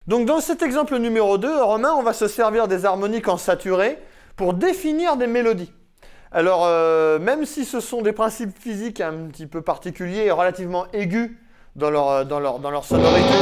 Donc dans cet exemple numéro 2, Romain, on va se servir des harmoniques en saturé pour définir des mélodies. Alors, même si ce sont des principes physiques un petit peu particuliers et relativement aigus dans leur sonorité,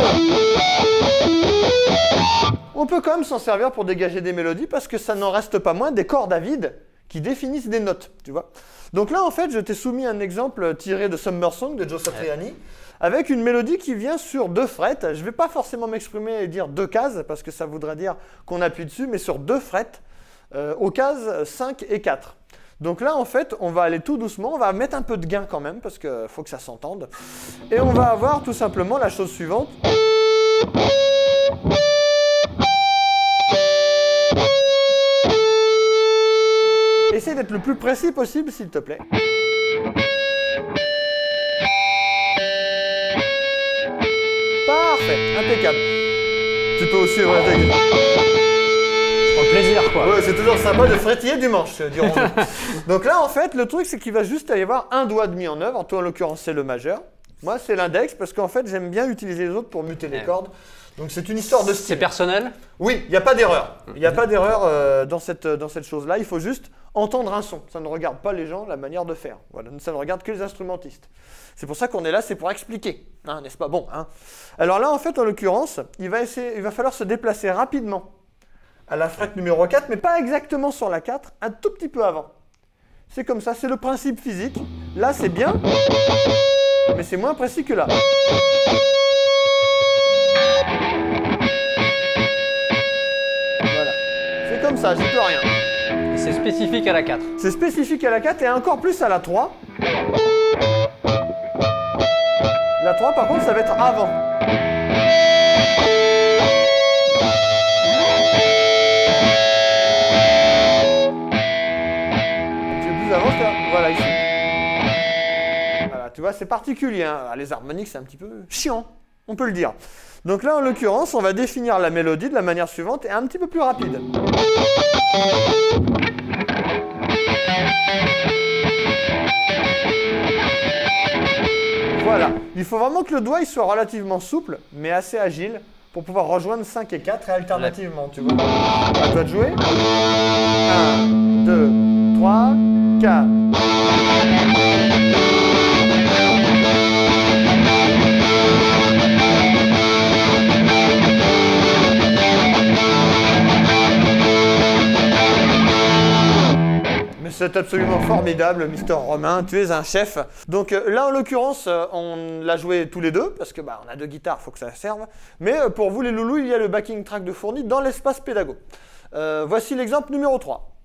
on peut quand même s'en servir pour dégager des mélodies parce que ça n'en reste pas moins des cordes à vide qui définissent des notes, tu vois. Donc là, en fait, je t'ai soumis un exemple tiré de Summer Song de Joe Satriani avec une mélodie qui vient sur 2 frettes. Je ne vais pas forcément m'exprimer et dire 2 cases parce que ça voudrait dire qu'on appuie dessus, mais sur 2 frettes aux cases 5 et 4. Donc là, en fait, on va aller tout doucement, on va mettre un peu de gain quand même, parce qu'il faut que ça s'entende. Et on va avoir tout simplement la chose suivante. Essaye d'être le plus précis possible, s'il te plaît. Parfait, impeccable. Tu peux aussi... plaisir, quoi. Ouais, c'est toujours sympa de frétiller du manche, dirons-nous. Donc là, en fait, le truc, c'est qu'il va juste y avoir un doigt de mis en œuvre. Toi, en l'occurrence, c'est le majeur. Moi, c'est l'index, parce qu'en fait, j'aime bien utiliser les autres pour muter les cordes. Donc, c'est une histoire de style. C'est personnel ? Oui, il n'y a pas d'erreur. Il n'y a pas d'erreur dans cette chose-là. Il faut juste entendre un son. Ça ne regarde pas les gens, la manière de faire. Voilà, ça ne regarde que les instrumentistes. C'est pour ça qu'on est là, c'est pour expliquer. Hein, n'est-ce pas ? Bon. Hein. Alors là, en fait, en l'occurrence, il va falloir se déplacer rapidement à la frette numéro 4, mais pas exactement sur la 4, un tout petit peu avant. C'est comme ça, c'est le principe physique. Là, c'est bien, mais c'est moins précis que là. Voilà. C'est comme ça, j'y peux rien. Et c'est spécifique à la 4. C'est spécifique à la 4 et encore plus à la 3. La 3, par contre, ça va être avant. Voilà, ici. Voilà, tu vois, c'est particulier. Hein. Les harmoniques, c'est un petit peu chiant, on peut le dire. Donc là, en l'occurrence, on va définir la mélodie de la manière suivante et un petit peu plus rapide. Voilà. Il faut vraiment que le doigt il soit relativement souple, mais assez agile, pour pouvoir rejoindre 5 et 4 et alternativement, tu vois. À toi de jouer. 1, 2, 3, 4. Mais c'est absolument formidable, Mister Romain, tu es un chef. Donc là, en l'occurrence, on l'a joué tous les deux, parce que on a 2 guitares, il faut que ça serve. Mais pour vous les loulous, il y a le backing track de fourni dans l'espace pédago. Voici l'exemple numéro 3.